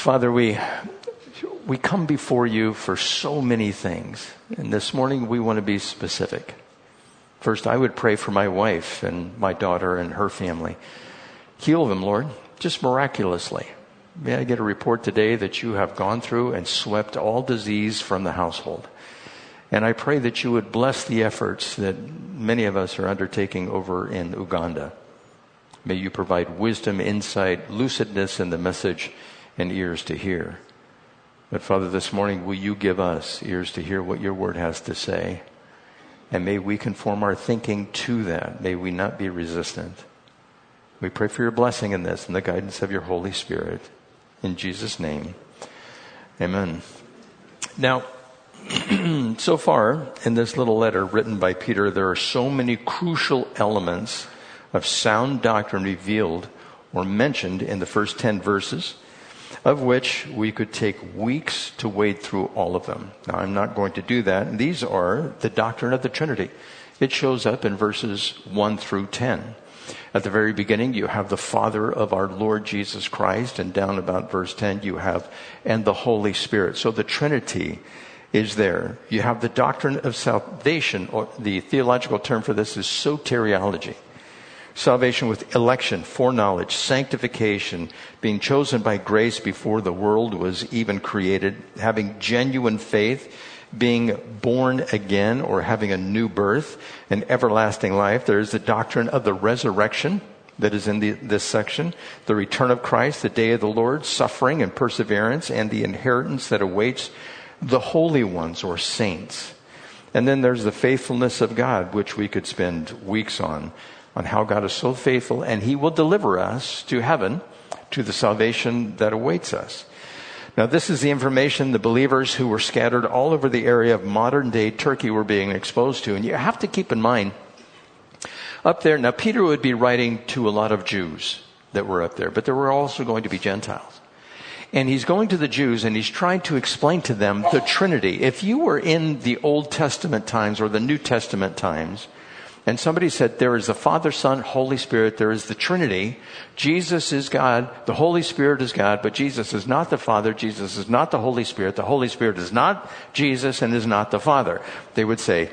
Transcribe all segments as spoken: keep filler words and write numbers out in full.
Father, we we come before you for so many things. And this morning we want to be specific. First, I would pray for my wife and my daughter and her family. Heal them, Lord, just miraculously. May I get a report today that you have gone through and swept all disease from the household. And I pray that you would bless the efforts that many of us are undertaking over in Uganda. May you provide wisdom, insight, lucidness in the message, and ears to hear. But Father, this morning, will you give us ears to hear what your word has to say? And may we conform our thinking to that. May we not be resistant. We pray for your blessing in this and the guidance of your Holy Spirit. In Jesus' name, amen. Now, so far in this little letter written by Peter, there are so many crucial elements of sound doctrine revealed or mentioned in the first ten verses, of which we could take weeks to wade through all of them. Now, I'm not going to do that. These are the doctrine of the Trinity. It shows up in verses one through ten. At the very beginning, you have the Father of our Lord Jesus Christ, and down about verse ten, you have, and the Holy Spirit. So the Trinity is there. You have the doctrine of salvation, or the theological term for this is soteriology. Salvation with election, foreknowledge, sanctification, being chosen by grace before the world was even created, having genuine faith, being born again or having a new birth, and everlasting life. There is the doctrine of the resurrection that is in the, this section, the return of Christ, the day of the Lord, suffering and perseverance, and the inheritance that awaits the holy ones or saints. And then there's the faithfulness of God, which we could spend weeks on. on how God is so faithful, and he will deliver us to heaven, to the salvation that awaits us. Now, this is the information the believers who were scattered all over the area of modern-day Turkey were being exposed to. And you have to keep in mind, up there, now Peter would be writing to a lot of Jews that were up there, but there were also going to be Gentiles. And he's going to the Jews, and he's trying to explain to them the Trinity. If you were in the Old Testament times or the New Testament times, and somebody said, there is the Father, Son, Holy Spirit, there is the Trinity. Jesus is God, the Holy Spirit is God, but Jesus is not the Father, Jesus is not the Holy Spirit, the Holy Spirit is not Jesus and is not the Father. They would say,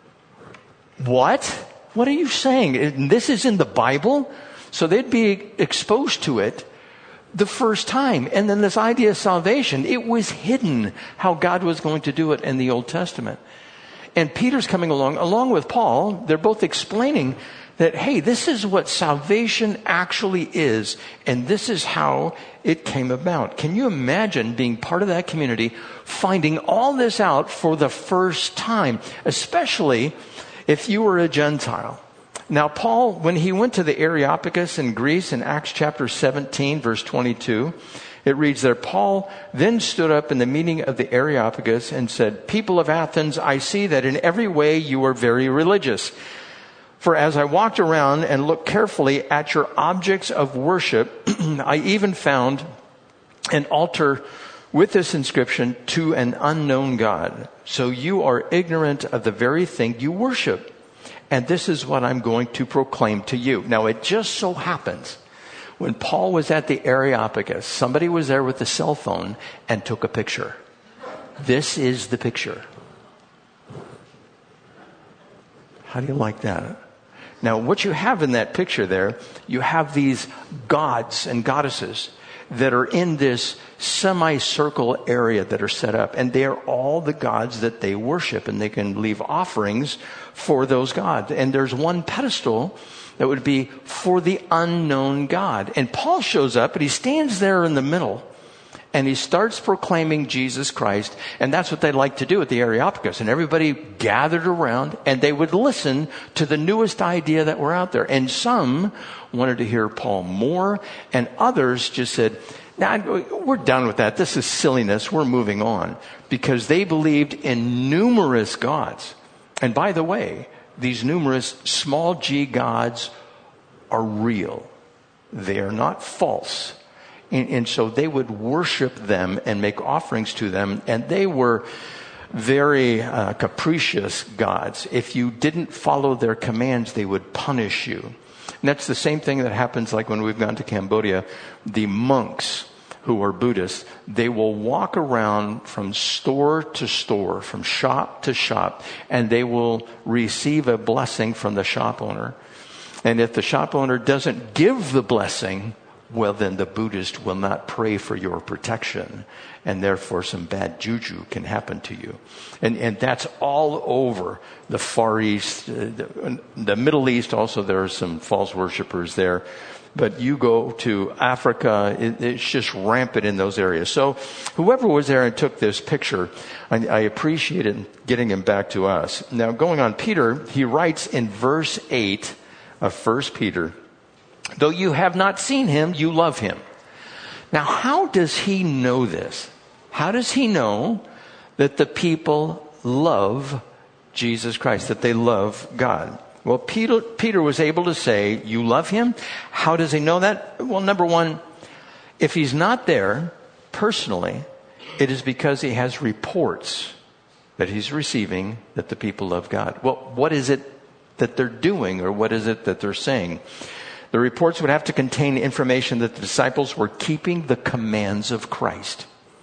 what? What are you saying? This is in the Bible? So they'd be exposed to it the first time. And then this idea of salvation, it was hidden how God was going to do it in the Old Testament. And Peter's coming along, along with Paul. They're both explaining that, hey, this is what salvation actually is, and this is how it came about. Can you imagine being part of that community, finding all this out for the first time, especially if you were a Gentile? Now, Paul, when he went to the Areopagus in Greece in Acts chapter seventeen, verse twenty-two, it reads there, Paul then stood up in the meeting of the Areopagus and said, people of Athens, I see that in every way you are very religious. For as I walked around and looked carefully at your objects of worship, I even found an altar with this inscription, to an unknown God. So you are ignorant of the very thing you worship. And this is what I'm going to proclaim to you. Now, it just so happens, when Paul was at the Areopagus, somebody was there with a cell phone and took a picture. This is the picture. How do you like that? Now, what you have in that picture there, you have these gods and goddesses that are in this semicircle area that are set up. And they are all the gods that they worship. And they can leave offerings for those gods. And there's one pedestal that would be for the unknown God. And Paul shows up and he stands there in the middle and he starts proclaiming Jesus Christ. And that's what they like to do at the Areopagus. And everybody gathered around and they would listen to the newest idea that were out there. And some wanted to hear Paul more, and others just said, nah, we're done with that. This is silliness. We're moving on. Because they believed in numerous gods. And by the way, these numerous small g gods are real. They are not false. And, and so they would worship them and make offerings to them. And they were very uh, capricious gods. If you didn't follow their commands, they would punish you. And that's the same thing that happens like when we've gone to Cambodia. The monks who are Buddhists, they will walk around from store to store, from shop to shop, and they will receive a blessing from the shop owner. And if the shop owner doesn't give the blessing, well, then the Buddhist will not pray for your protection, and therefore some bad juju can happen to you. And and that's all over the Far East, uh, the, the Middle East. Also, there are some false worshipers there. But you go to Africa, it, it's just rampant in those areas. So whoever was there and took this picture, I, I appreciated getting him back to us. Now, going on, Peter, he writes in verse eight of First Peter, though you have not seen him, you love him. Now, how does he know this? How does he know that the people love Jesus Christ, that they love God? Well, Peter, Peter was able to say, you love him. How does he know that? Well, number one, if he's not there personally, it is because he has reports that he's receiving that the people love God. Well, what is it that they're doing, or what is it that they're saying? The reports would have to contain information that the disciples were keeping the commands of Christ.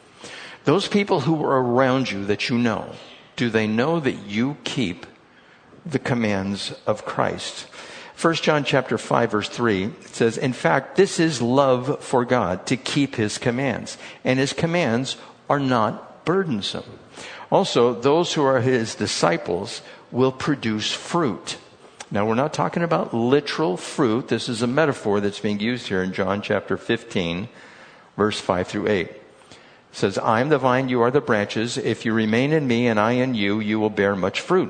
Those people who are around you that you know, do they know that you keep the commands of Christ? First John chapter five verse three, it says, in fact, this is love for God, to keep his commands. And his commands are not burdensome. Also, those who are his disciples will produce fruit. Now, we're not talking about literal fruit. This is a metaphor that's being used here in John chapter fifteen, verse five through eight. It says, I am the vine, you are the branches. If you remain in me and I in you, you will bear much fruit.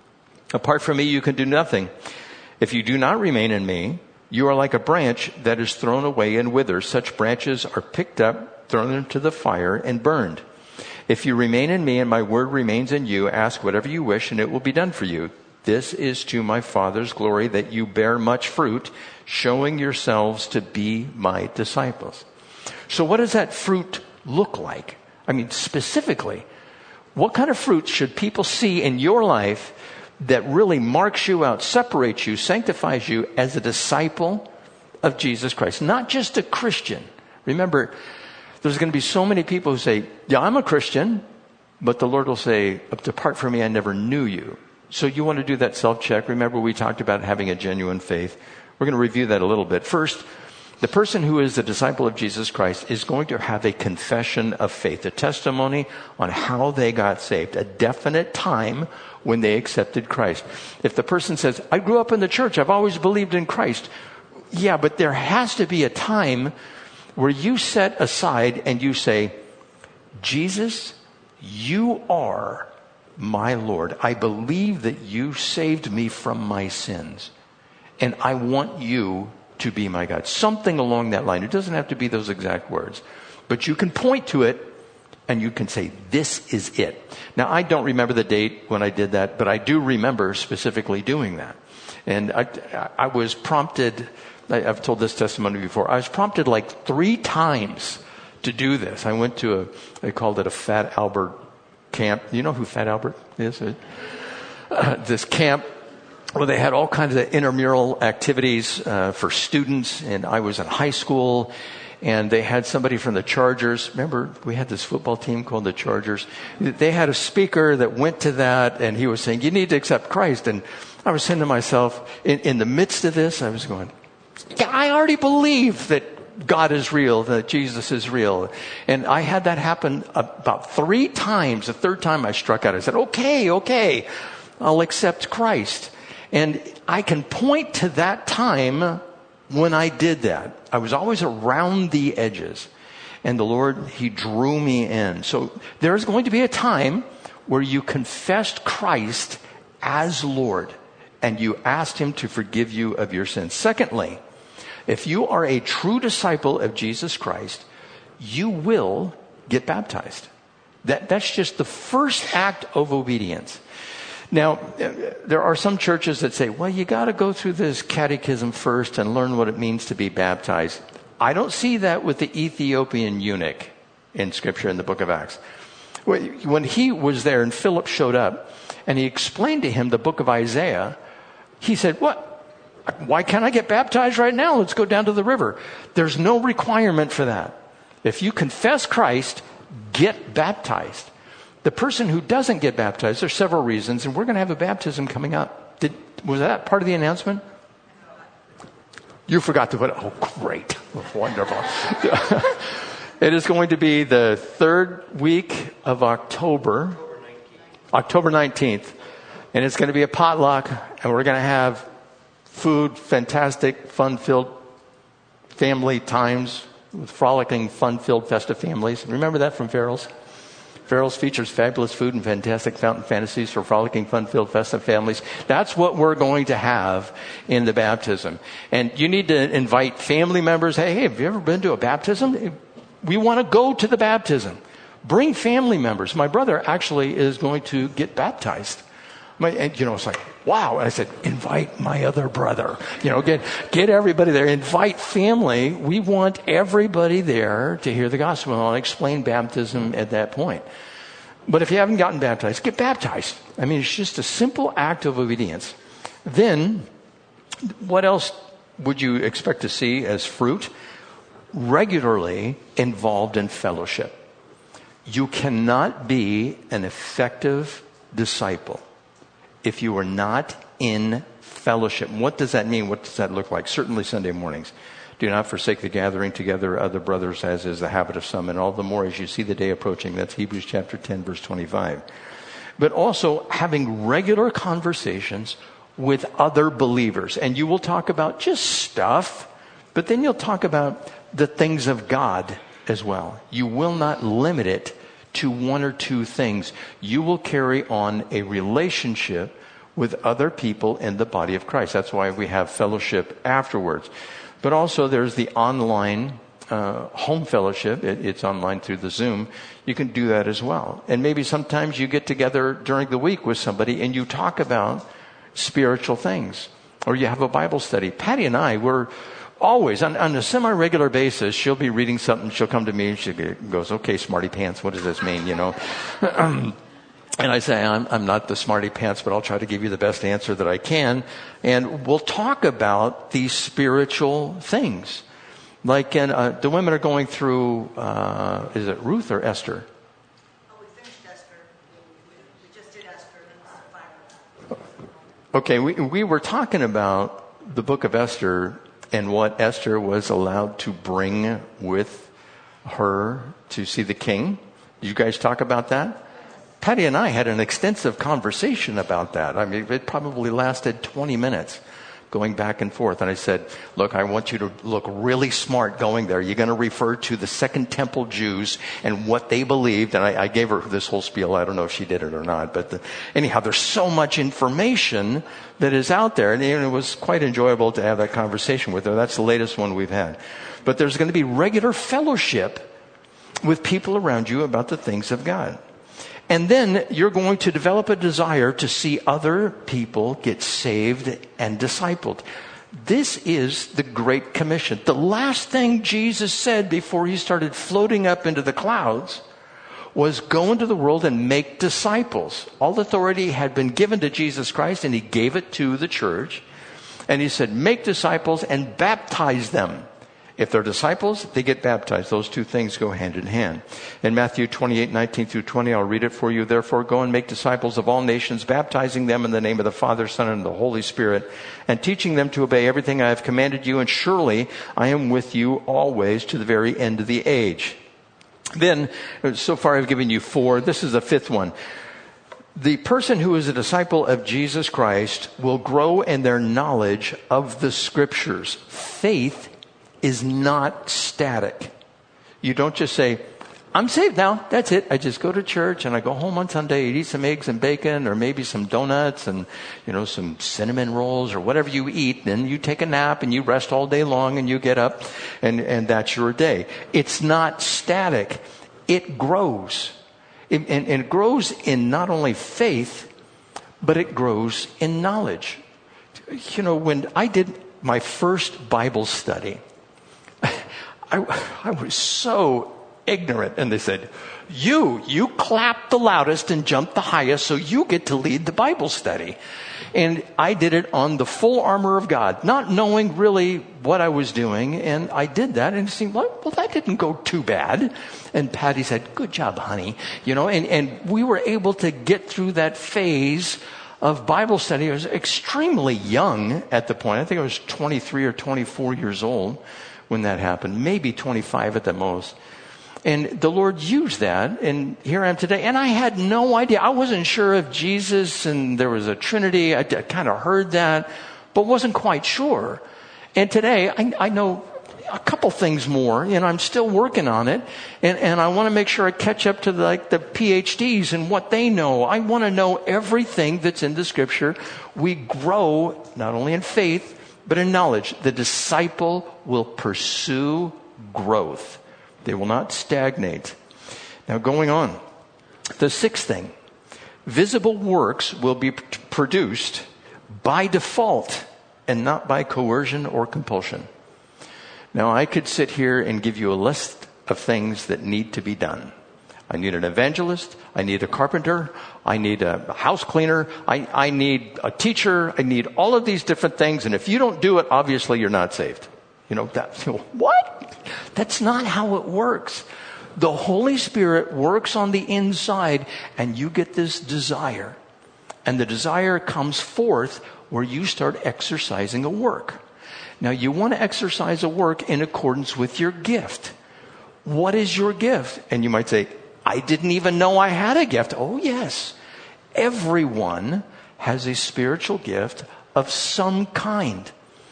Apart from me, you can do nothing. If you do not remain in me, you are like a branch that is thrown away and withers. Such branches are picked up, thrown into the fire, and burned. If you remain in me and my word remains in you, ask whatever you wish and it will be done for you. This is to my Father's glory, that you bear much fruit, showing yourselves to be my disciples. So what does that fruit look like? I mean, specifically, what kind of fruit should people see in your life that really marks you out, separates you, sanctifies you as a disciple of Jesus Christ? Not just a Christian. Remember, there's going to be so many people who say, yeah, I'm a Christian, but the Lord will say, depart from me, I never knew you. So you want to do that self-check. Remember, we talked about having a genuine faith. We're going to review that a little bit. First, the person who is a disciple of Jesus Christ is going to have a confession of faith, a testimony on how they got saved, a definite time when they accepted Christ. If the person says, I grew up in the church, I've always believed in Christ. Yeah, but there has to be a time where you set aside and you say, Jesus, you are my Lord. I believe that you saved me from my sins, and I want you to be my God. Something along that line. It doesn't have to be those exact words, but you can point to it and you can say, this is it. Now, I don't remember the date when I did that, but I do remember specifically doing that. And I, I was prompted, I've told this testimony before, I was prompted like three times to do this. I went to a, they called it a Fat Albert camp. You know who Fat Albert is? Uh, this camp where they had all kinds of intramural activities uh, for students, and I was in high school, and they had somebody from the Chargers. Remember, we had this football team called the Chargers. They had a speaker that went to that, and he was saying, you need to accept Christ. And I was saying to myself, in, in the midst of this, I was going, I already believe that God is real, that Jesus is real. And I had that happen about three times. The third time I struck out. I said, okay, okay, I'll accept Christ. And I can point to that time when I did that. I was always around the edges. And the Lord, He drew me in. So there's going to be a time where you confessed Christ as Lord, and you asked Him to forgive you of your sins. Secondly, if you are a true disciple of Jesus Christ, you will get baptized. That, that's just the first act of obedience. Now, there are some churches that say, well, you got to go through this catechism first and learn what it means to be baptized. I don't see that with the Ethiopian eunuch in Scripture in the book of Acts. When he was there and Philip showed up and he explained to him the book of Isaiah, he said, what? Why can't I get baptized right now? Let's go down to the river. There's no requirement for that. If you confess Christ, get baptized. The person who doesn't get baptized, there's several reasons, and we're going to have a baptism coming up. Did, was that part of the announcement? You forgot to put it. Oh, great. Wonderful. It is going to be the third week of October, October nineteenth. And it's going to be a potluck, and we're going to have food, fantastic, fun-filled family times with frolicking, fun-filled, festive families. Remember that from Farrell's? Farrell's features fabulous food and fantastic fountain fantasies for frolicking, fun-filled, festive families. That's what we're going to have in the baptism. And you need to invite family members. Hey, hey, have you ever been to a baptism? We want to go to the baptism. Bring family members. My brother actually is going to get baptized. My, and, you know, it's like, wow. And I said, invite my other brother. You know, get get everybody there. Invite family. We want everybody there to hear the gospel. And I'll explain baptism at that point. But if you haven't gotten baptized, get baptized. I mean, it's just a simple act of obedience. Then, what else would you expect to see as fruit? Regularly involved in fellowship. You cannot be an effective disciple if you are not in fellowship. What does that mean? What does that look like? Certainly Sunday mornings. Do not forsake the gathering together of other brothers, as is the habit of some, and all the more as you see the day approaching. That's Hebrews chapter ten, verse twenty-five. But also having regular conversations with other believers. And you will talk about just stuff, but then you'll talk about the things of God as well. You will not limit it to one or two things. You will carry on a relationship with other people in the body of Christ. That's why we have fellowship afterwards. But also there's the online uh, home fellowship. It, it's online through the Zoom. You can do that as well. And maybe sometimes you get together during the week with somebody and you talk about spiritual things. Or you have a Bible study. Patty and I were always, on, on a semi-regular basis, she'll be reading something, she'll come to me and she goes, okay, smarty pants, what does this mean, you know? And I say, I'm, I'm not the smarty pants, but I'll try to give you the best answer that I can. And we'll talk about these spiritual things. Like, in, uh, the women are going through, uh, is it Ruth or Esther? Oh, we finished Esther. We, we just did Esther. Okay, we, we were talking about the book of Esther and what Esther was allowed to bring with her to see the king. Did you guys talk about that? Patty and I had an extensive conversation about that. I mean, it probably lasted twenty minutes going back and forth. And I said, look, I want you to look really smart going there. You're going to refer to the Second Temple Jews and what they believed. And I, I gave her this whole spiel. I don't know if she did it or not. But the, anyhow, there's so much information that is out there. And it was quite enjoyable to have that conversation with her. That's the latest one we've had. But there's going to be regular fellowship with people around you about the things of God. And then you're going to develop a desire to see other people get saved and discipled. This is the Great Commission. The last thing Jesus said before he started floating up into the clouds was go into the world and make disciples. All authority had been given to Jesus Christ, and he gave it to the church. And he said, make disciples and baptize them. If they're disciples, they get baptized. Those two things go hand in hand. In Matthew twenty-eight, nineteen through twenty, I'll read it for you. Therefore, go and make disciples of all nations, baptizing them in the name of the Father, Son, and the Holy Spirit, and teaching them to obey everything I have commanded you. And surely I am with you always to the very end of the age. Then, so far I've given you four. This is the fifth one. The person who is a disciple of Jesus Christ will grow in their knowledge of the Scriptures. Faith is not static. You don't just say, I'm saved now. That's it. I just go to church and I go home on Sunday and eat some eggs and bacon or maybe some donuts and, you know, some cinnamon rolls or whatever you eat. Then you take a nap and you rest all day long and you get up and, and that's your day. It's not static. It grows. It, and, and it grows in not only faith, but it grows in knowledge. You know, when I did my first Bible study, I, I was so ignorant. And they said, you, you clap the loudest and jump the highest, so you get to lead the Bible study. And I did it on the full armor of God, not knowing really what I was doing. And I did that, and it seemed like, well, that didn't go too bad. And Patty said, good job, honey. You know, and, and we were able to get through that phase of Bible study. I was extremely young at the point. I think I was twenty-three or twenty-four years old when that happened, maybe twenty-five at the most. And the Lord used that, and here I am today. And I had no idea. I wasn't sure if Jesus and there was a Trinity. I, I kind of heard that, but wasn't quite sure. And today, I, I know a couple things more, and I'm still working on it. And, and I want to make sure I catch up to the, like the P H Ds and what they know. I want to know everything that's in the Scripture. We grow not only in faith, but in knowledge. The disciple will pursue growth. They will not stagnate. Now, going on. The sixth thing. Visible works will be p- produced by default and not by coercion or compulsion. Now, I could sit here and give you a list of things that need to be done. I need an evangelist. I need a carpenter. I need a house cleaner. I, I need a teacher. I need all of these different things. And if you don't do it, obviously you're not saved. You know, that, what? That's not how it works. The Holy Spirit works on the inside, and you get this desire. And the desire comes forth where you start exercising a work. Now, you want to exercise a work in accordance with your gift. What is your gift? And you might say, I didn't even know I had a gift. Oh, yes. Everyone has a spiritual gift of some kind.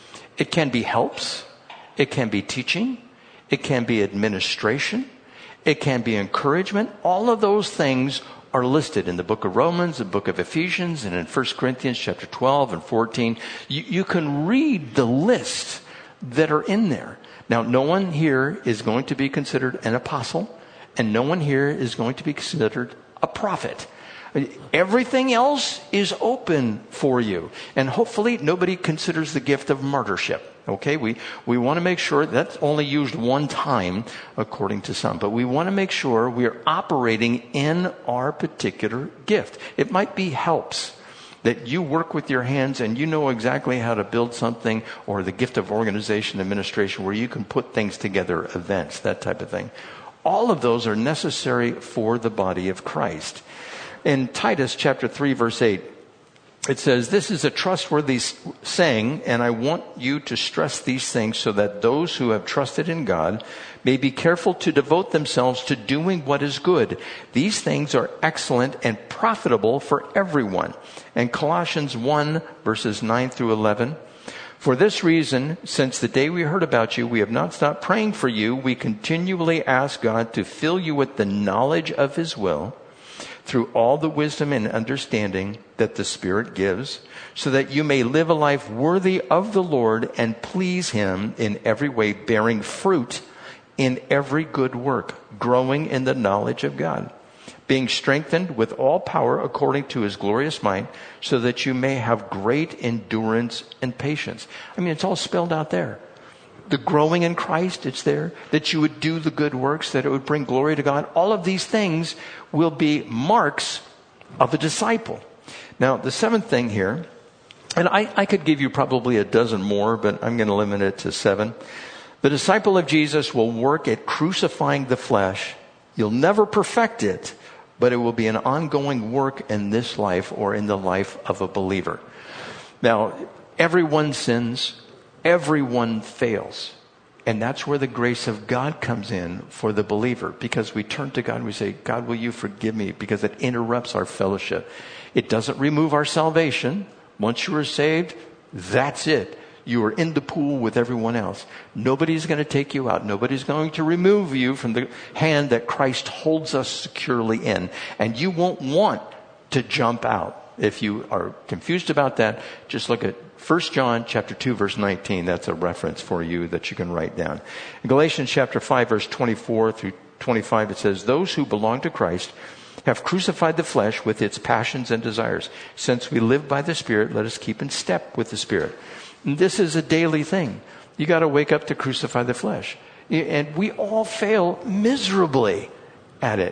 It can be helps. It can be teaching. It can be administration. It can be encouragement. All of those things are listed in the book of Romans, the book of Ephesians, and in First Corinthians chapter twelve and fourteen. You, you can read the list that are in there. Now, no one here is going to be considered an apostle, and no one here is going to be considered a prophet. Everything else is open for you. And hopefully nobody considers the gift of martyrship. Okay, we, we want to make sure that's only used one time according to some. But we want to make sure we are operating in our particular gift. It might be helps. That you work with your hands and you know exactly how to build something, or the gift of organization, administration, where you can put things together, events, that type of thing. All of those are necessary for the body of Christ. In Titus chapter three, verse eight, it says, this is a trustworthy saying, and I want you to stress these things so that those who have trusted in God may be careful to devote themselves to doing what is good. These things are excellent and profitable for everyone. And Colossians one, verses nine through eleven, for this reason, since the day we heard about you, we have not stopped praying for you. We continually ask God to fill you with the knowledge of His will, through all the wisdom and understanding that the Spirit gives, so that you may live a life worthy of the Lord and please Him in every way, bearing fruit in every good work, growing in the knowledge of God, being strengthened with all power according to His glorious might, so that you may have great endurance and patience. I mean, it's all spelled out there. The growing in Christ, it's there. That you would do the good works, that it would bring glory to God. All of these things will be marks of a disciple. Now, the seventh thing here, and I, I could give you probably a dozen more, but I'm going to limit it to seven. The disciple of Jesus will work at crucifying the flesh. You'll never perfect it, but it will be an ongoing work in this life or in the life of a believer. Now, everyone sins. Everyone fails. And that's where the grace of God comes in for the believer. Because we turn to God and we say, God, will you forgive me? Because it interrupts our fellowship. It doesn't remove our salvation. Once you are saved, that's it. You are in the pool with everyone else. Nobody's going to take you out. Nobody's going to remove you from the hand that Christ holds us securely in. And you won't want to jump out. If you are confused about that, just look at First John chapter two, verse nineteen. That's a reference for you that you can write down. In Galatians chapter five, verse twenty-four through twenty-five, it says, those who belong to Christ have crucified the flesh with its passions and desires. Since we live by the Spirit, let us keep in step with the Spirit. And this is a daily thing. You got to wake up to crucify the flesh. And we all fail miserably at it.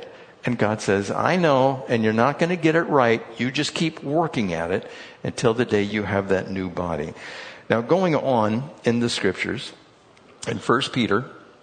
And God says, I know, and you're not going to get it right. You just keep working at it until the day you have that new body. Now, going on in the scriptures, in First Peter,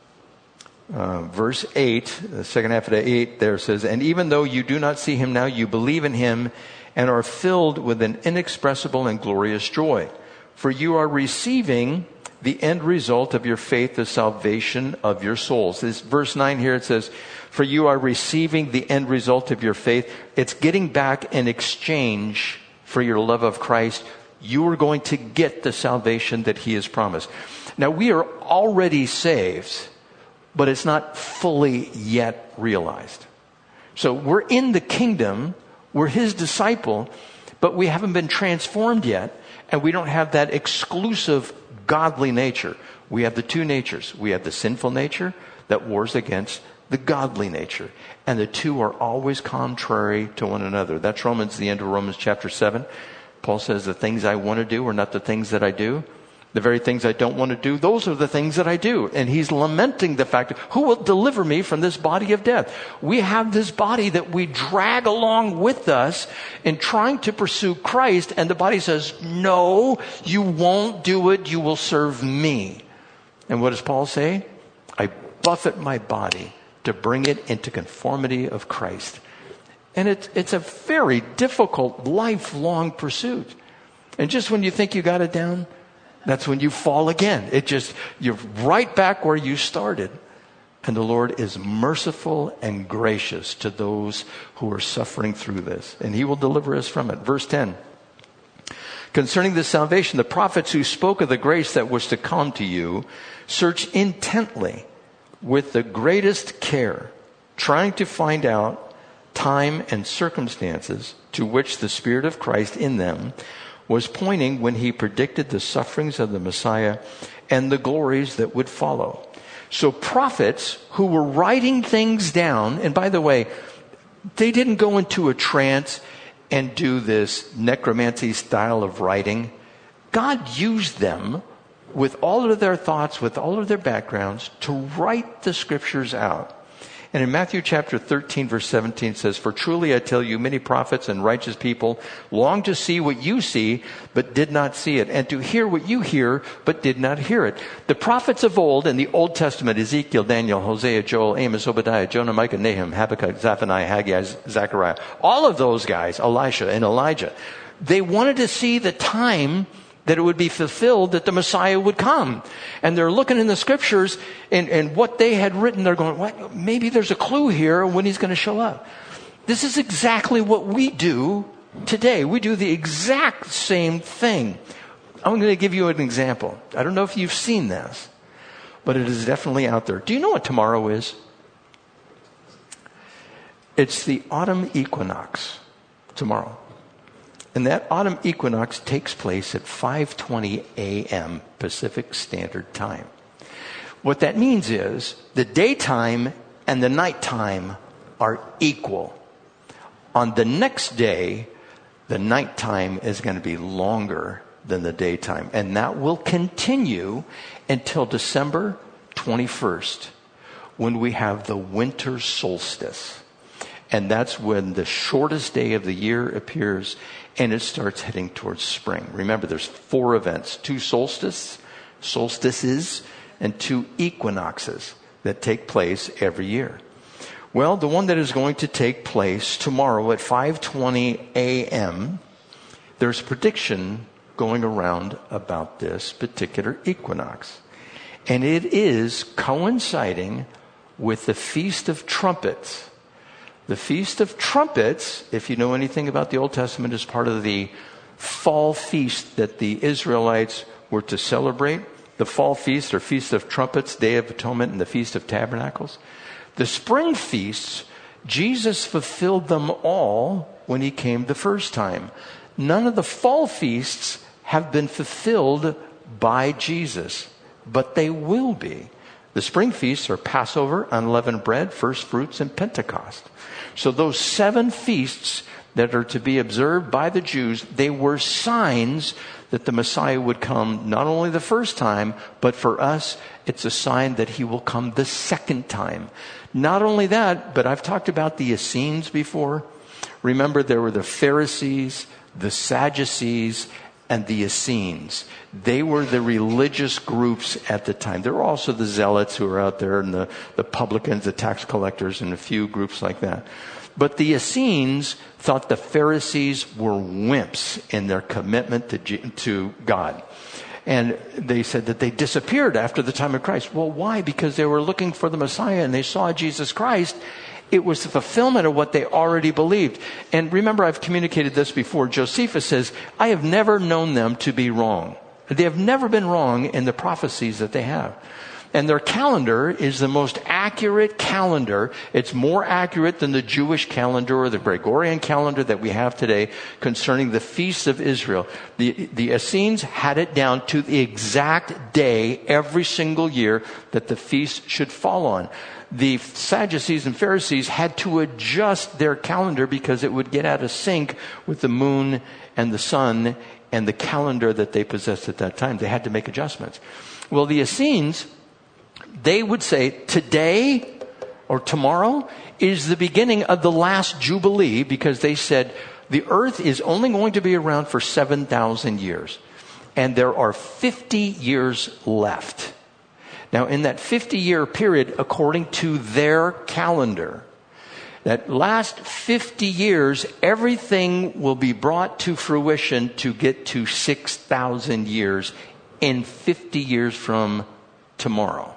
uh, verse eight, the second half of the eight there says, and even though you do not see him now, you believe in him and are filled with an inexpressible and glorious joy. For you are receiving the end result of your faith, the salvation of your souls. This verse nine here, it says, for you are receiving the end result of your faith. It's getting back in exchange for your love of Christ. You are going to get the salvation that he has promised. Now, we are already saved, but it's not fully yet realized. So we're in the kingdom, we're his disciple, but we haven't been transformed yet, and we don't have that exclusive godly nature. We have the two natures. We have the sinful nature that wars against the godly nature. And the two are always contrary to one another. That's Romans, the end of Romans chapter seven. Paul says, the things I want to do are not the things that I do. The very things I don't want to do, those are the things that I do. And he's lamenting the fact, who will deliver me from this body of death? We have this body that we drag along with us in trying to pursue Christ. And the body says, no, you won't do it. You will serve me. And what does Paul say? I buffet my body to bring it into conformity of Christ. And it's, it's a very difficult, lifelong pursuit. And just when you think you got it down, that's when you fall again. It just, you're right back where you started. And the Lord is merciful and gracious to those who are suffering through this. And he will deliver us from it. Verse ten. Concerning this salvation, the prophets who spoke of the grace that was to come to you, search intently with the greatest care, trying to find out time and circumstances to which the Spirit of Christ in them was pointing when he predicted the sufferings of the Messiah and the glories that would follow. So prophets who were writing things down, and by the way, they didn't go into a trance and do this necromancy style of writing. God used them with all of their thoughts, with all of their backgrounds, to write the scriptures out. And in Matthew chapter thirteen, verse seventeen, it says, for truly I tell you, many prophets and righteous people long to see what you see, but did not see it, and to hear what you hear, but did not hear it. The prophets of old in the Old Testament, Ezekiel, Daniel, Hosea, Joel, Amos, Obadiah, Jonah, Micah, Nahum, Habakkuk, Zephaniah, Haggai, Zechariah, all of those guys, Elisha and Elijah, they wanted to see the time that it would be fulfilled, that the Messiah would come. And they're looking in the scriptures and, and what they had written, they're going, what? Maybe there's a clue here when he's going to show up. This is exactly what we do today. We do the exact same thing. I'm going to give you an example. I don't know if you've seen this, but it is definitely out there. Do you know what tomorrow is? It's the autumn equinox tomorrow. And that autumn equinox takes place at five twenty a.m. Pacific Standard Time. What that means is the daytime and the nighttime are equal. On the next day, the nighttime is going to be longer than the daytime. And that will continue until December twenty-first, when we have the winter solstice. And that's when the shortest day of the year appears, and it starts heading towards spring. Remember, there's four events, two solstices, solstices, and two equinoxes that take place every year. Well, the one that is going to take place tomorrow at five twenty a.m., there's prediction going around about this particular equinox. And it is coinciding with the Feast of Trumpets. The Feast of Trumpets, if you know anything about the Old Testament, is part of the fall feast that the Israelites were to celebrate. The fall feast, or Feast of Trumpets, Day of Atonement, and the Feast of Tabernacles. The spring feasts, Jesus fulfilled them all when he came the first time. None of the fall feasts have been fulfilled by Jesus, but they will be. The spring feasts are Passover, unleavened bread, first fruits, and Pentecost. So those seven feasts that are to be observed by the Jews, they were signs that the Messiah would come not only the first time, but for us, it's a sign that he will come the second time. Not only that, but I've talked about the Essenes before. Remember, there were the Pharisees, the Sadducees, and the Essenes. They were the religious groups at the time. There were also the Zealots who were out there, and the, the publicans, the tax collectors, and a few groups like that. But the Essenes thought the Pharisees were wimps in their commitment to, to God. And they said that they disappeared after the time of Christ. Well, why? Because they were looking for the Messiah and they saw Jesus Christ. It was the fulfillment of what they already believed. And remember, I've communicated this before. Josephus says, I have never known them to be wrong. They have never been wrong in the prophecies that they have. And their calendar is the most accurate calendar. It's more accurate than the Jewish calendar or the Gregorian calendar that we have today concerning the feasts of Israel. The, the Essenes had it down to the exact day every single year that the feast should fall on. The Sadducees and Pharisees had to adjust their calendar because it would get out of sync with the moon and the sun and the calendar that they possessed at that time. They had to make adjustments. Well, the Essenes, they would say today or tomorrow is the beginning of the last Jubilee, because they said the earth is only going to be around for seven thousand years. And there are fifty years left. Now, in that fifty-year period, according to their calendar, that last fifty years, everything will be brought to fruition to get to six thousand years in fifty years from tomorrow.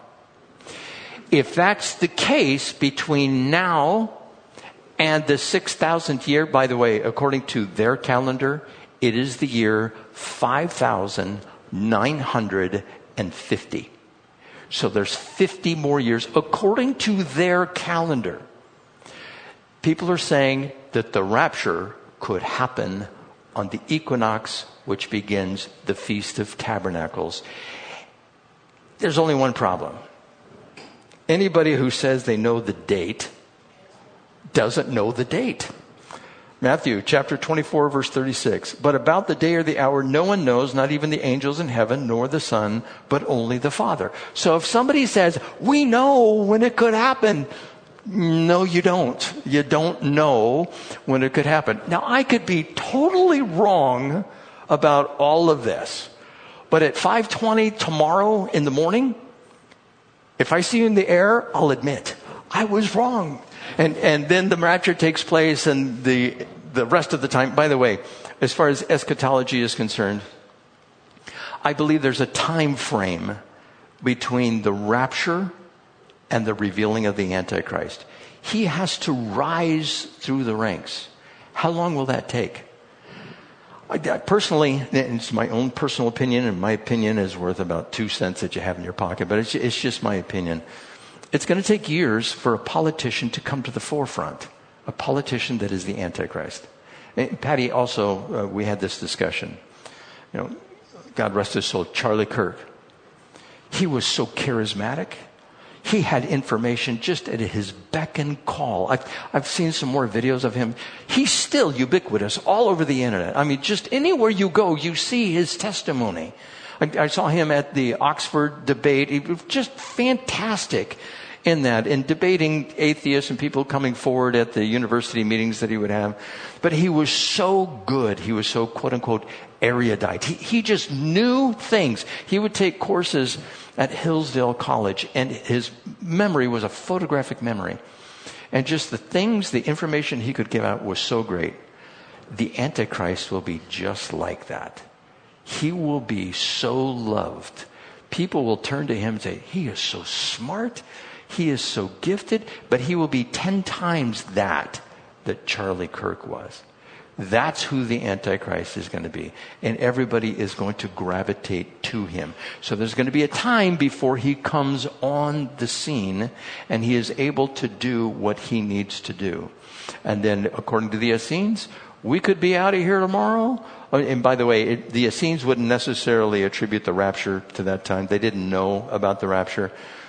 If that's the case between now and the six thousandth year, by the way, according to their calendar, it is the year five thousand nine hundred fifty. So there's fifty more years according to their calendar. People are saying that the rapture could happen on the equinox, which begins the Feast of Tabernacles. There's only one problem. Anybody who says they know the date doesn't know the date. Matthew chapter twenty-four, verse thirty-six. But about the day or the hour, no one knows, not even the angels in heaven, nor the Son, but only the Father. So if somebody says, we know when it could happen, no, you don't. You don't know when it could happen. Now, I could be totally wrong about all of this. But at five twenty tomorrow in the morning, if I see you in the air, I'll admit I was wrong. And and then the rapture takes place, and the the rest of the time, by the way, as far as eschatology is concerned, I believe there's a time frame between the rapture and the revealing of the Antichrist. He has to rise through the ranks. How long will that take? I, personally, it's my own personal opinion, and my opinion is worth about two cents that you have in your pocket, but it's, it's just my opinion. It's going to take years for a politician to come to the forefront, a politician that is the Antichrist. And Patty, also, uh, we had this discussion. You know, God rest his soul, Charlie Kirk. He was so charismatic. He had information just at his beck and call. I've, I've seen some more videos of him. He's still ubiquitous all over the internet. I mean, just anywhere you go, you see his testimony. I, I saw him at the Oxford debate. He was just fantastic in that, in debating atheists and people coming forward at the university meetings that he would have. But he was so good. He was so, quote unquote, erudite. He, he just knew things. He would take courses at Hillsdale College, and his memory was a photographic memory. And just the things, the information he could give out was so great. The Antichrist will be just like that. He will be so loved. People will turn to him and say, he is so smart. He is so gifted. But he will be ten times that that Charlie Kirk was. That's who the Antichrist is going to be. And everybody is going to gravitate to him. So there's going to be a time before he comes on the scene and he is able to do what he needs to do. And then, according to the Essenes, we could be out of here tomorrow. And by the way, it, the Essenes wouldn't necessarily attribute the rapture to that time. They didn't know about the rapture.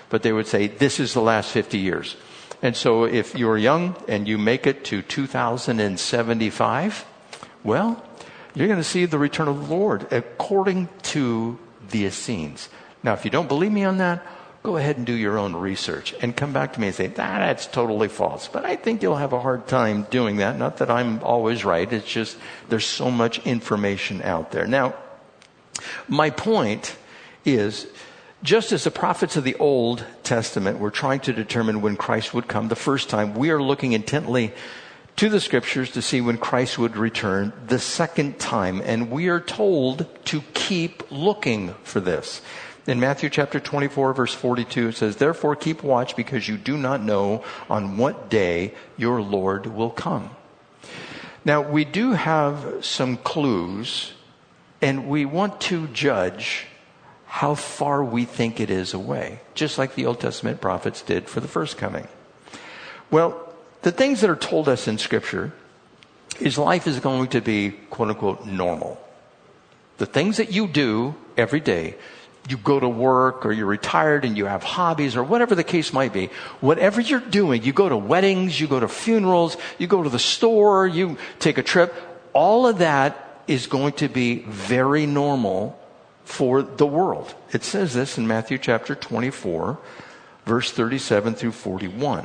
but they would say, this is the last fifty years. And so if you're young and you make it to two thousand seventy-five, well, you're going to see the return of the Lord according to the Essenes. Now, if you don't believe me on that, go ahead and do your own research and come back to me and say, ah, that's totally false. But I think you'll have a hard time doing that. Not that I'm always right. It's just there's so much information out there. Now, my point is, just as the prophets of the Old Testament were trying to determine when Christ would come the first time, we are looking intently to the scriptures to see when Christ would return the second time. And we are told to keep looking for this. In Matthew chapter twenty-four, verse forty-two, it says, therefore keep watch, because you do not know on what day your Lord will come. Now, we do have some clues, and we want to judge how far we think it is away, just like the Old Testament prophets did for the first coming. Well, the things that are told us in Scripture is life is going to be, quote unquote, normal. The things that you do every day, you go to work or you're retired and you have hobbies or whatever the case might be. Whatever you're doing, you go to weddings, you go to funerals, you go to the store, you take a trip. All of that is going to be very normal for the world. It says this in Matthew chapter twenty-four, verse thirty-seven through forty-one.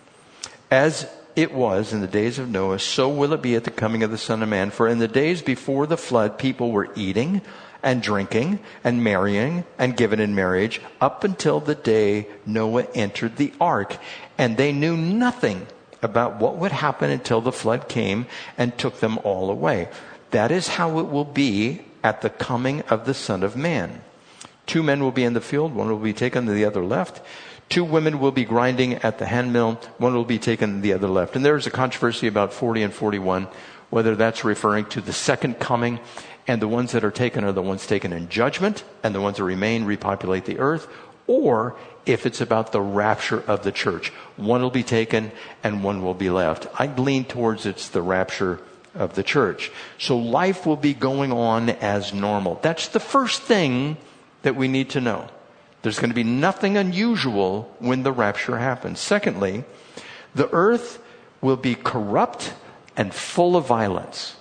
As it was in the days of Noah, so will it be at the coming of the Son of Man. For in the days before the flood, people were eating and drinking and marrying and given in marriage up until the day Noah entered the ark. And they knew nothing about what would happen until the flood came and took them all away. That is how it will be at the coming of the Son of Man. Two men will be in the field, one will be taken to the other left. Two women will be grinding at the handmill, one will be taken to the other left. And there's a controversy about forty and forty-one, whether that's referring to the second coming, and the ones that are taken are the ones taken in judgment, and the ones that remain repopulate the earth, or if it's about the rapture of the church. One will be taken and one will be left. I lean towards it's the rapture of the church. So life will be going on as normal. That's the first thing that we need to know. There's going to be nothing unusual when the rapture happens. Secondly, the earth will be corrupt and full of violence.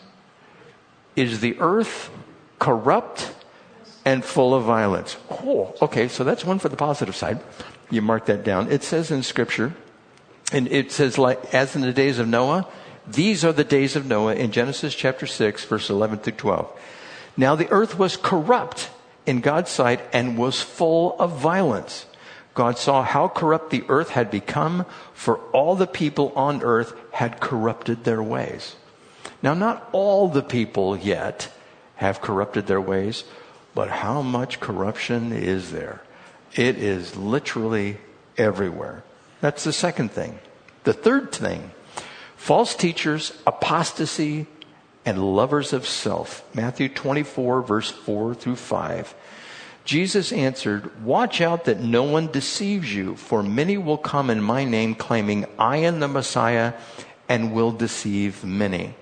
Is the earth corrupt and full of violence? Oh, okay, so that's one for the positive side. You mark that down. It says in Scripture, and it says, like as in the days of Noah, these are the days of Noah in Genesis chapter six, verse eleven through twelve. Now the earth was corrupt in God's sight and was full of violence. God saw how corrupt the earth had become, for all the people on earth had corrupted their ways. Now, not all the people yet have corrupted their ways, but how much corruption is there? It is literally everywhere. That's the second thing. The third thing, false teachers, apostasy, and lovers of self. Matthew twenty-four, verse four through five. Jesus answered, watch out that no one deceives you, for many will come in my name claiming I am the Messiah, and will deceive many.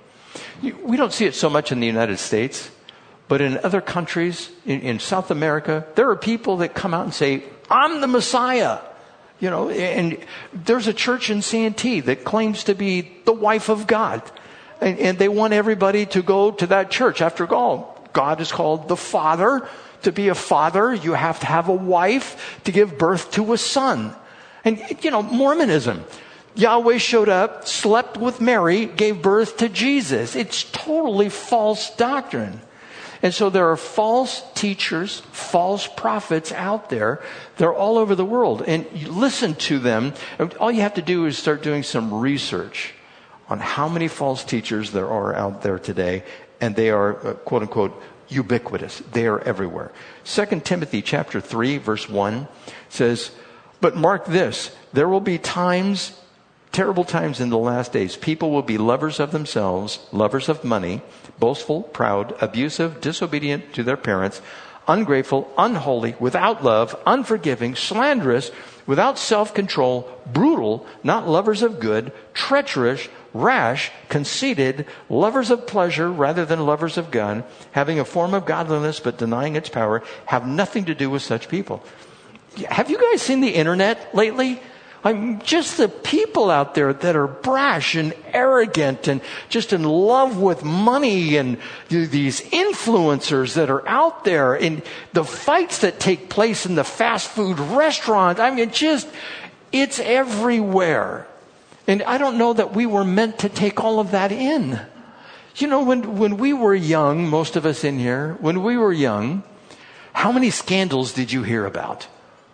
We don't see it so much in the United States, but in other countries, in, in South America, there are people that come out and say, I'm the Messiah. You know, and there's a church in Santee that claims to be the wife of God. And, and they want everybody to go to that church. After all, God is called the Father. To be a father, you have to have a wife to give birth to a son. And, you know, Mormonism. Yahweh showed up, slept with Mary, gave birth to Jesus. It's totally false doctrine. And so there are false teachers, false prophets out there. They're all over the world. And you listen to them. All you have to do is start doing some research on how many false teachers there are out there today. And they are, uh, quote unquote, ubiquitous. They are everywhere. Second Timothy chapter three, verse one says, but mark this, there will be times, terrible times in the last days. People will be lovers of themselves, lovers of money, boastful, proud, abusive, disobedient to their parents, ungrateful, unholy, without love, unforgiving, slanderous, without self-control, brutal, not lovers of good, treacherous, rash, conceited, lovers of pleasure rather than lovers of God, having a form of godliness but denying its power, have nothing to do with such people. have you guys seen the internet lately? I'm just the people out there that are brash and arrogant and just in love with money, and these influencers that are out there, and the fights that take place in the fast food restaurant. I mean, just, it's everywhere. And I don't know that we were meant to take all of that in. You know, when, when we were young, most of us in here, when we were young, how many scandals did you hear about?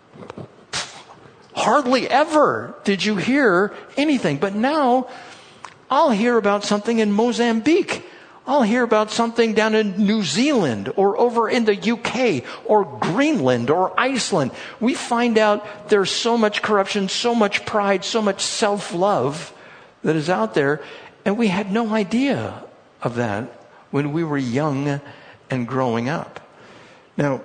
Hardly ever did you hear anything. But now, I'll hear about something in Mozambique. I'll hear about something down in New Zealand or over in the U K or Greenland or Iceland. We find out there's so much corruption, so much pride, so much self-love that is out there. And we had no idea of that when we were young and growing up. Now,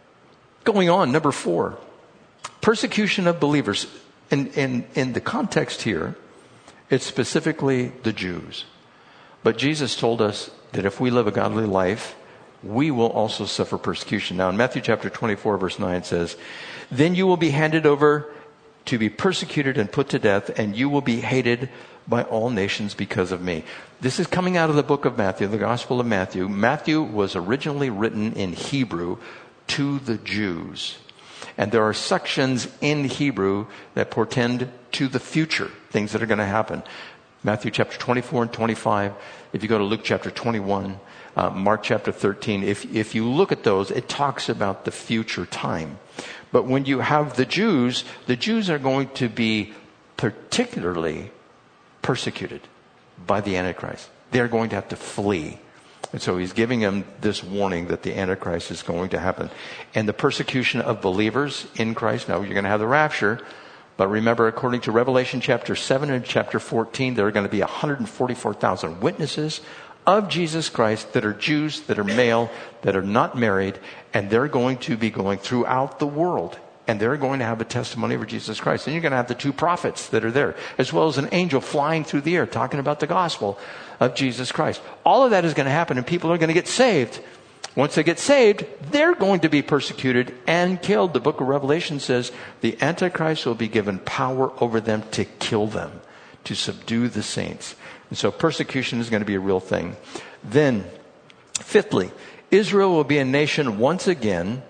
going on, number four. Persecution of believers. In, in, in the context here, it's specifically the Jews. But Jesus told us that if we live a godly life, we will also suffer persecution. Now in Matthew chapter twenty-four, verse nine says, "Then you will be handed over to be persecuted and put to death, and you will be hated by all nations because of me." This is coming out of the book of Matthew, the Gospel of Matthew. Matthew was originally written in Hebrew to the Jews. And there are sections in Hebrew that portend to the future, things that are going to happen. Matthew chapter twenty-four and twenty-five. If you go to Luke chapter twenty-one, uh, Mark chapter thirteen, if, if you look at those, it talks about the future time. But when you have the Jews, the Jews are going to be particularly persecuted by the Antichrist. They're going to have to flee. And so he's giving them this warning that the Antichrist is going to happen. And the persecution of believers in Christ, now you're going to have the rapture, but remember, according to Revelation chapter seven and chapter fourteen, there are going to be one hundred forty-four thousand witnesses of Jesus Christ that are Jews, that are male, that are not married, and they're going to be going throughout the world. And they're going to have a testimony of Jesus Christ. And you're going to have the two prophets that are there, as well as an angel flying through the air talking about the gospel of Jesus Christ. All of that is going to happen, and people are going to get saved. Once they get saved, they're going to be persecuted and killed. The book of Revelation says the Antichrist will be given power over them to kill them, to subdue the saints. And so persecution is going to be a real thing. Then, fifthly, Israel will be a nation once again.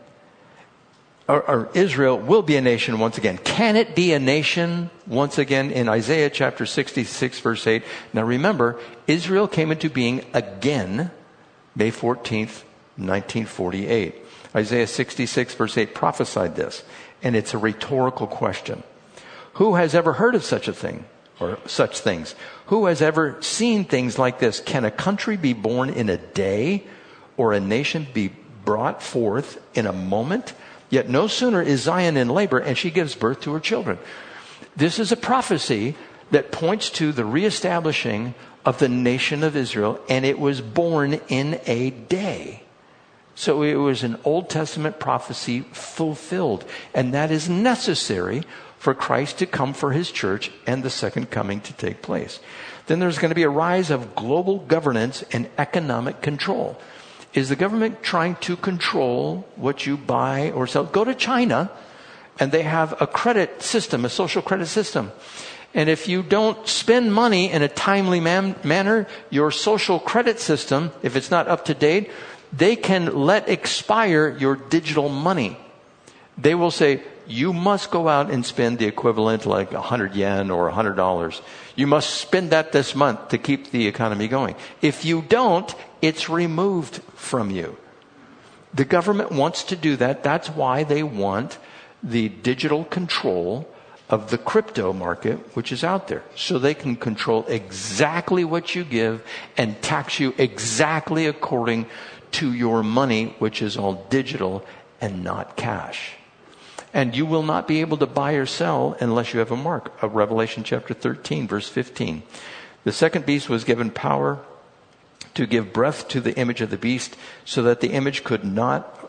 Or, or Israel will be a nation once again. Can it be a nation once again? In Isaiah chapter sixty-six, verse eight. Now remember, Israel came into being again May fourteenth, nineteen forty-eight. Isaiah sixty-six, verse eight prophesied this. And it's a rhetorical question. Who has ever heard of such a thing? Or such things? Who has ever seen things like this? Can a country be born in a day? Or a nation be brought forth in a moment? Yet no sooner is Zion in labor, and she gives birth to her children. This is a prophecy that points to the reestablishing of the nation of Israel, and it was born in a day. So it was an Old Testament prophecy fulfilled, and that is necessary for Christ to come for his church and the second coming to take place. Then there's going to be a rise of global governance and economic control. Is the government trying to control what you buy or sell? Go to China, and they have a credit system, a social credit system. And if you don't spend money in a timely man- manner, your social credit system, if it's not up to date, they can let expire your digital money. They will say, you must go out and spend the equivalent like one hundred yen or one hundred dollars. You must spend that this month to keep the economy going. If you don't, it's removed from you. The government wants to do that. That's why they want the digital control of the crypto market, which is out there. So they can control exactly what you give and tax you exactly according to your money, which is all digital and not cash. And you will not be able to buy or sell unless you have a mark. Of Revelation chapter thirteen, verse fifteen. The second beast was given power to give breath to the image of the beast, so that the image could not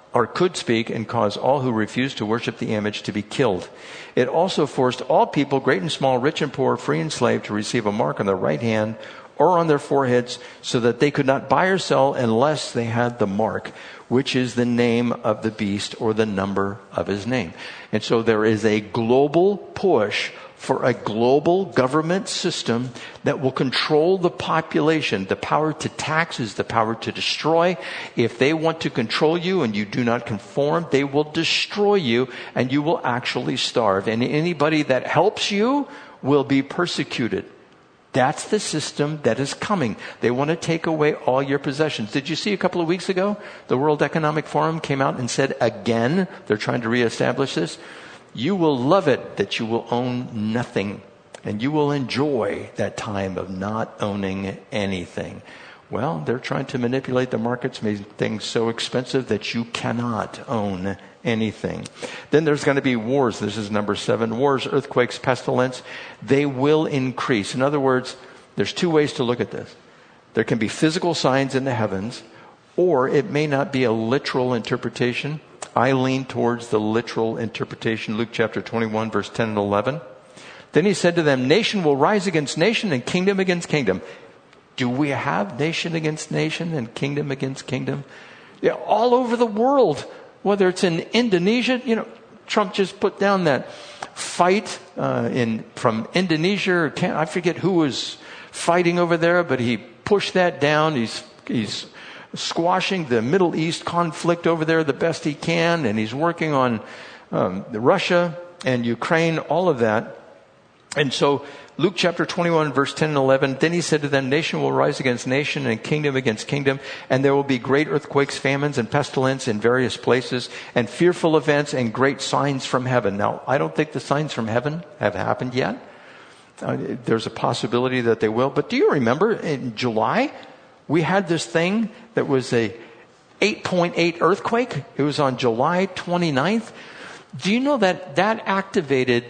or could speak, and cause all who refused to worship the image to be killed. It also forced all people, great and small, rich and poor, free and slave, to receive a mark on their right hand or on their foreheads, so that they could not buy or sell unless they had the mark, which is the name of the beast or the number of his name. And so there is a global push for a global government system that will control the population. The power to tax is the power to destroy. If they want to control you and you do not conform, they will destroy you and you will actually starve. And anybody that helps you will be persecuted. That's the system that is coming. They want to take away all your possessions. Did you see a couple of weeks ago, the World Economic Forum came out and said again, they're trying to reestablish this. You will love it that you will own nothing, and you will enjoy that time of not owning anything. Well, they're trying to manipulate the markets, make things so expensive that you cannot own anything. Then there's going to be wars. This is number seven. Wars, earthquakes, pestilence. They will increase. In other words, there's two ways to look at this. There can be physical signs in the heavens, or it may not be a literal interpretation. I lean towards the literal interpretation. Luke chapter twenty-one, verse ten and eleven. Then he said to them, nation will rise against nation and kingdom against kingdom. Do we have nation against nation and kingdom against kingdom? Yeah, all over the world. Whether it's in Indonesia, you know, Trump just put down that fight uh, in from Indonesia. I forget who was fighting over there, but he pushed that down. He's he's squashing the Middle East conflict over there the best he can, and he's working on um, Russia and Ukraine, all of that. And so Luke chapter twenty-one, verse ten and eleven, then he said to them, nation will rise against nation and kingdom against kingdom, and there will be great earthquakes, famines, and pestilence in various places, and fearful events and great signs from heaven. Now, I don't think the signs from heaven have happened yet. Uh, there's a possibility that they will. But do you remember in July, we had this thing that was a eight point eight earthquake? It was on July twenty-ninth. Do you know that that activated...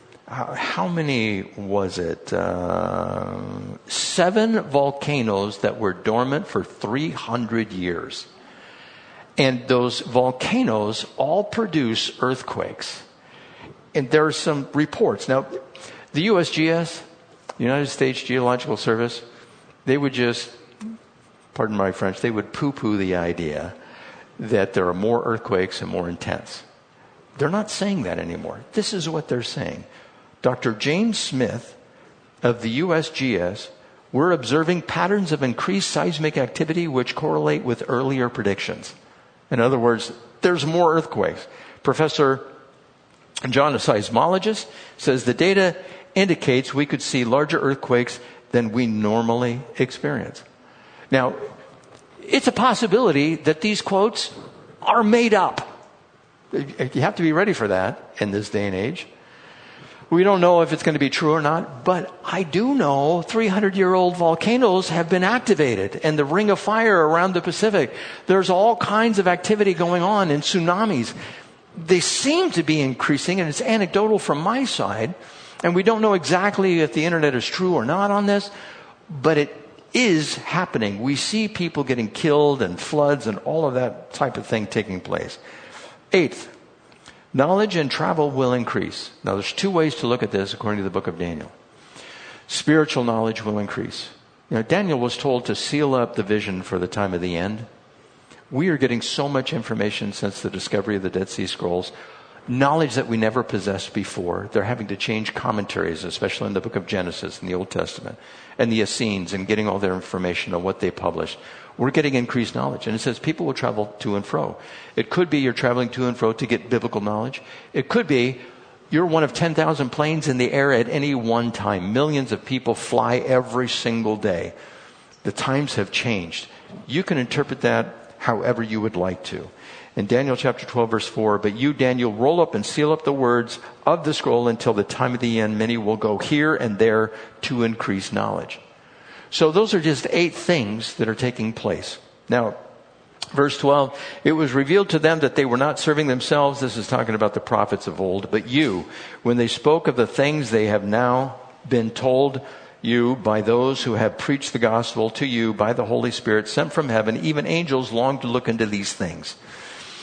How many was it? Uh, seven volcanoes that were dormant for three hundred years. And those volcanoes all produce earthquakes. And there are some reports. Now, the U S G S, United States Geological Service, they would just, pardon my French, they would poo-poo the idea that there are more earthquakes and more intense. They're not saying that anymore. This is what they're saying. Doctor James Smith of the U S G S, we're observing patterns of increased seismic activity which correlate with earlier predictions. In other words, there's more earthquakes. Professor John, a seismologist, says the data indicates we could see larger earthquakes than we normally experience. Now, it's a possibility that these quotes are made up. You have to be ready for that in this day and age. We don't know if it's going to be true or not, but I do know three hundred year old volcanoes have been activated, and the ring of fire around the Pacific. There's all kinds of activity going on in tsunamis. They seem to be increasing, and it's anecdotal from my side, and we don't know exactly if the internet is true or not on this, but it is happening. We see people getting killed and floods and all of that type of thing taking place. Eighth, knowledge and travel will increase. Now, there's two ways to look at this according to the book of Daniel. Spiritual knowledge will increase. You know, Daniel was told to seal up the vision for the time of the end. We are getting so much information since the discovery of the Dead Sea Scrolls. Knowledge that we never possessed before. They're having to change commentaries, especially in the book of Genesis in the Old Testament, and the Essenes, and getting all their information on what they published. We're getting increased knowledge. And it says people will travel to and fro. It could be you're traveling to and fro to get biblical knowledge. It could be you're one of ten thousand planes in the air at any one time. Millions of people fly every single day. The times have changed. You can interpret that however you would like to. In Daniel chapter twelve, verse four, but you, Daniel, roll up and seal up the words of the scroll until the time of the end. Many will go here and there to increase knowledge. So those are just eight things that are taking place. Now, verse twelve, it was revealed to them that they were not serving themselves. This is talking about the prophets of old. But you, when they spoke of the things they have now been told you by those who have preached the gospel to you by the Holy Spirit sent from heaven, even angels long to look into these things.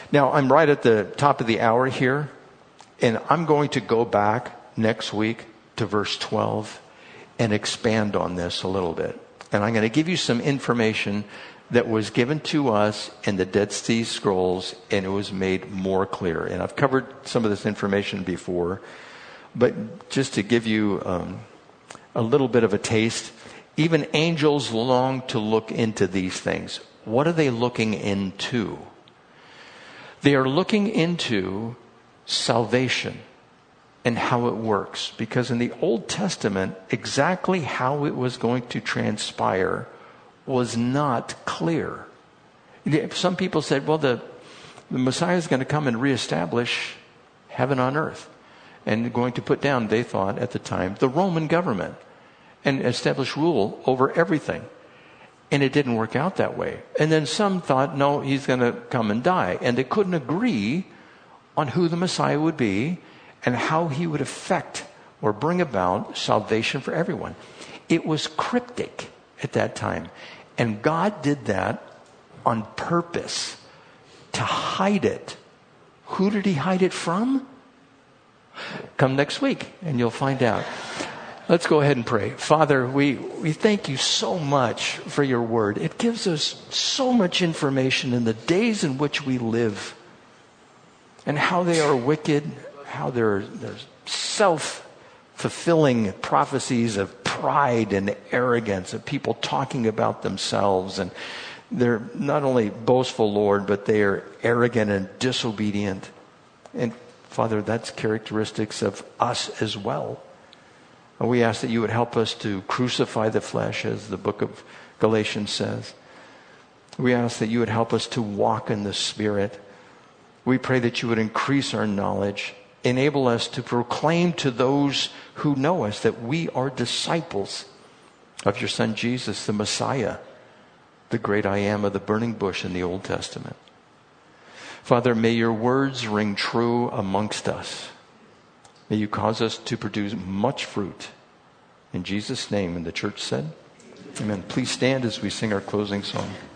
Now, I'm right at the top of the hour here, and I'm going to go back next week to verse twelve and expand on this a little bit. And I'm going to give you some information that was given to us in the Dead Sea Scrolls, and it was made more clear. And I've covered some of this information before, but just to give you um, a little bit of a taste, even angels long to look into these things. What are they looking into? They are looking into salvation and how it works. Because in the Old Testament, exactly how it was going to transpire was not clear. Some people said, well, the, the Messiah is going to come and reestablish heaven on earth. And going to put down, they thought at the time, the Roman government and establish rule over everything. And it didn't work out that way. And then some thought, no, he's going to come and die. And they couldn't agree on who the Messiah would be and how he would affect or bring about salvation for everyone. It was cryptic at that time. And God did that on purpose to hide it. Who did he hide it from? Come next week and you'll find out. Let's go ahead and pray. Father, we, we thank you so much for your word. It gives us so much information in the days in which we live and how they are wicked, how they're, they're self-fulfilling prophecies of pride and arrogance, of people talking about themselves. And they're not only boastful, Lord, but they are arrogant and disobedient. And Father, that's characteristics of us as well. And we ask that you would help us to crucify the flesh, as the book of Galatians says. We ask that you would help us to walk in the Spirit. We pray that you would increase our knowledge, enable us to proclaim to those who know us that we are disciples of your Son Jesus, the Messiah, the great I am of the burning bush in the Old Testament. Father, may your words ring true amongst us. May you cause us to produce much fruit. In Jesus' name, and the church said, amen. Please stand as we sing our closing song.